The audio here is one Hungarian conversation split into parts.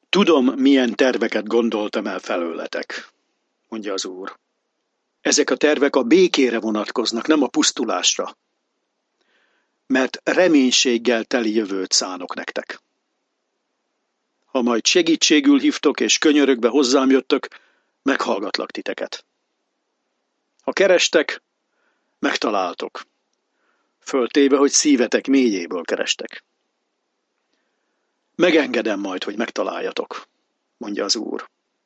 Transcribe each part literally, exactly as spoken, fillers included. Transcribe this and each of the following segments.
Tudom, milyen terveket gondoltam el felőletek, mondja az Úr. Ezek a tervek a békére vonatkoznak, nem a pusztulásra. Mert reménységgel teli jövőt szánok nektek. Ha majd segítségül hívtok és könyörögbe hozzám jöttök, meghallgatlak titeket. Ha kerestek, megtaláltok. Föltéve, hogy szívetek mélyéből kerestek. Megengedem majd, hogy megtaláljatok, mondja az Úr.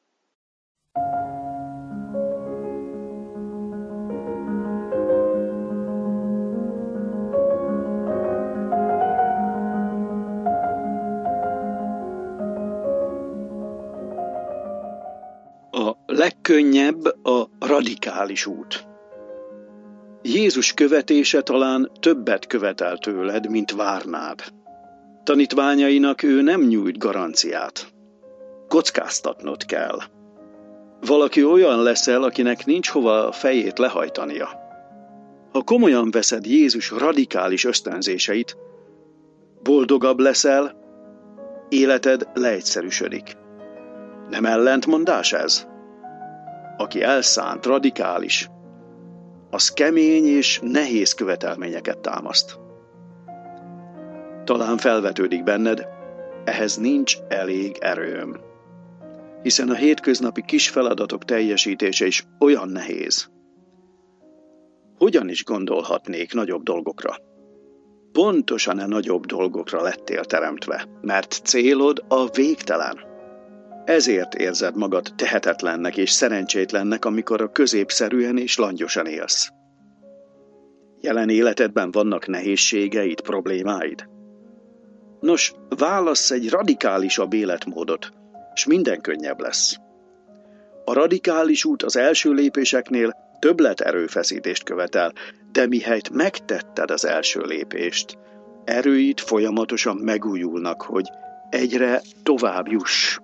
A legkönnyebb a radikális út. Jézus követése talán többet követel tőled, mint várnád. Tanítványainak ő nem nyújt garanciát. Kockáztatnod kell. Valaki olyan leszel, akinek nincs hova a fejét lehajtania. Ha komolyan veszed Jézus radikális ösztönzéseit, boldogabb leszel, életed leegyszerűsödik. Nem ellentmondás ez? Aki elszánt, radikális, az kemény és nehéz követelményeket támaszt. Talán felvetődik benned, ehhez nincs elég erőm. Hiszen a hétköznapi kis feladatok teljesítése is olyan nehéz. Hogyan is gondolhatnék nagyobb dolgokra? Pontosan a nagyobb dolgokra lettél teremtve, mert célod a végtelen. Ezért érzed magad tehetetlennek és szerencsétlennek, amikor a középszerűen és langyosan élsz. Jelen életedben vannak nehézségeid, problémáid? Nos, válassz egy radikálisabb életmódot, és minden könnyebb lesz. A radikális út az első lépéseknél többlet erőfeszítést követel, de mihelyt megtetted az első lépést, erőid folyamatosan megújulnak, hogy egyre tovább juss.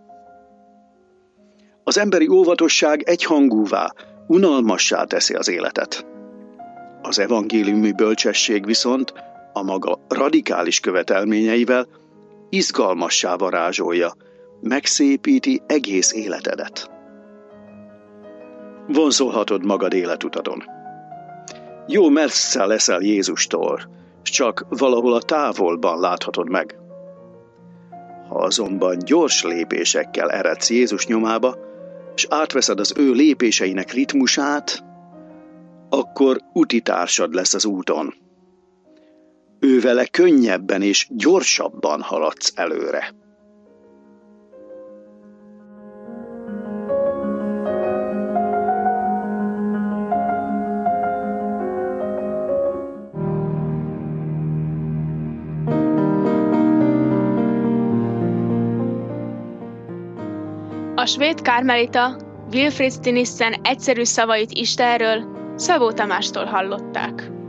Az emberi óvatosság egyhangúvá, unalmassá teszi az életet. Az evangéliumi bölcsesség viszont a maga radikális követelményeivel izgalmassá varázsolja, megszépíti egész életedet. Vonzolhatod magad életutadon. Jó messze leszel Jézustól, s csak valahol a távolban láthatod meg. Ha azonban gyors lépésekkel eredsz Jézus nyomába, és átveszed az ő lépéseinek ritmusát, akkor utitársad lesz az úton. Ővele könnyebben és gyorsabban haladsz előre. A svéd kármelita Wilfrid Stinissen egyszerű szavait Istenről Szabó Tamástól hallották.